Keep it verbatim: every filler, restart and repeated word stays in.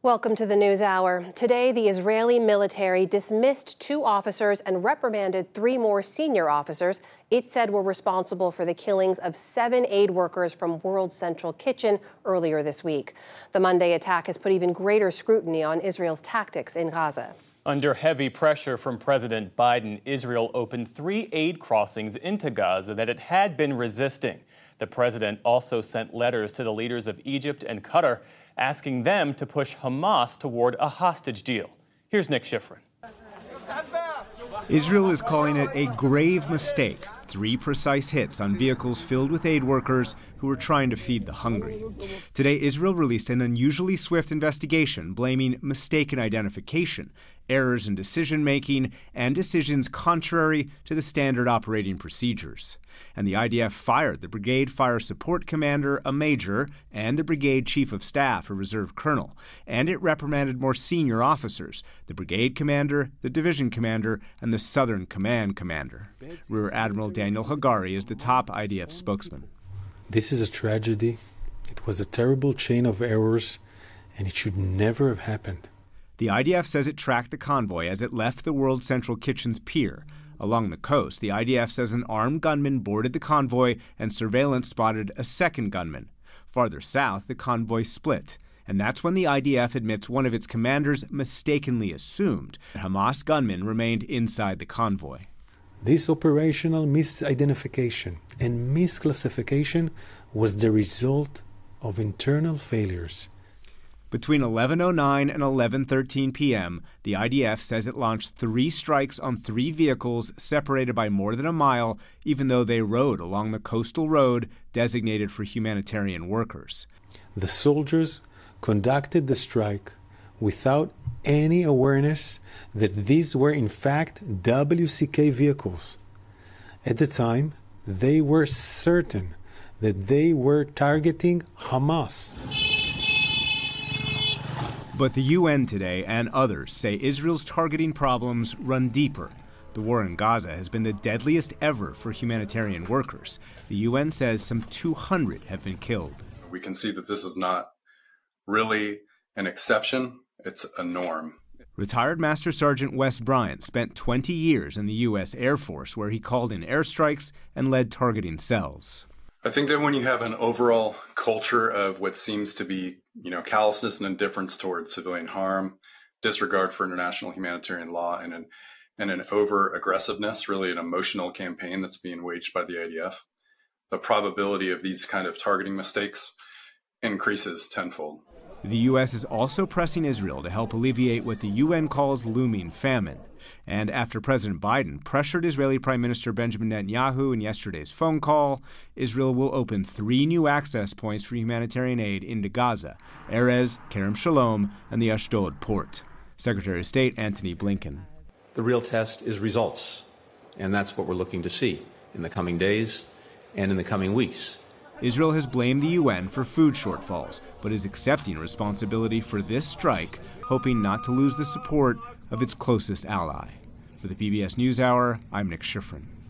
Welcome to the News Hour. Today, the Israeli military dismissed two officers and reprimanded three more senior officers it said were responsible for the killings of seven aid workers from World Central Kitchen earlier this week. The Monday attack has put even greater scrutiny on Israel's tactics in Gaza. Under heavy pressure from President Biden, Israel opened three aid crossings into Gaza that it had been resisting. The president also sent letters to the leaders of Egypt and Qatar, asking them to push Hamas toward a hostage deal. Here's Nick Schifrin. Israel is calling it a grave mistake. Three precise hits on vehicles filled with aid workers who were trying to feed the hungry. Today, Israel released an unusually swift investigation blaming mistaken identification, errors in decision-making, and decisions contrary to the standard operating procedures. And the I D F fired the Brigade Fire Support Commander, a major, and the Brigade Chief of Staff, a reserve colonel. And it reprimanded more senior officers, the Brigade Commander, the Division Commander, and the Southern Command Commander. Rear Admiral Daniel Hagari is the top I D F spokesman. This is a tragedy. It was a terrible chain of errors, and it should never have happened. The I D F says it tracked the convoy as it left the World Central Kitchen's pier. Along the coast, the I D F says an armed gunman boarded the convoy and surveillance spotted a second gunman. Farther south, the convoy split. And that's when the I D F admits one of its commanders mistakenly assumed that Hamas gunmen remained inside the convoy. This operational misidentification and misclassification was the result of internal failures. Between eleven oh nine and eleven thirteen p.m., the I D F says it launched three strikes on three vehicles separated by more than a mile, even though they rode along the coastal road designated for humanitarian workers. The soldiers conducted the strike without any awareness that these were in fact W C K vehicles. At the time, they were certain that they were targeting Hamas. But the U N today and others say Israel's targeting problems run deeper. The war in Gaza has been the deadliest ever for humanitarian workers. The U N says some two hundred have been killed. We can see that this is not really an exception, it's a norm. Retired Master Sergeant Wes Bryant spent twenty years in the U S Air Force, where he called in airstrikes and led targeting cells. I think that when you have an overall culture of what seems to be, you know, callousness and indifference towards civilian harm, disregard for international humanitarian law, and an, and an over-aggressiveness, really an emotional campaign that's being waged by the I D F, the probability of these kind of targeting mistakes increases tenfold. The U S is also pressing Israel to help alleviate what the U N calls looming famine. And after President Biden pressured Israeli Prime Minister Benjamin Netanyahu in yesterday's phone call, Israel will open three new access points for humanitarian aid into Gaza: Erez, Kerem Shalom, and the Ashdod port. Secretary of State Antony Blinken. The real test is results, and that's what we're looking to see in the coming days and in the coming weeks. Israel has blamed the U N for food shortfalls, but is accepting responsibility for this strike, hoping not to lose the support of its closest ally. For the P B S NewsHour, I'm Nick Schifrin.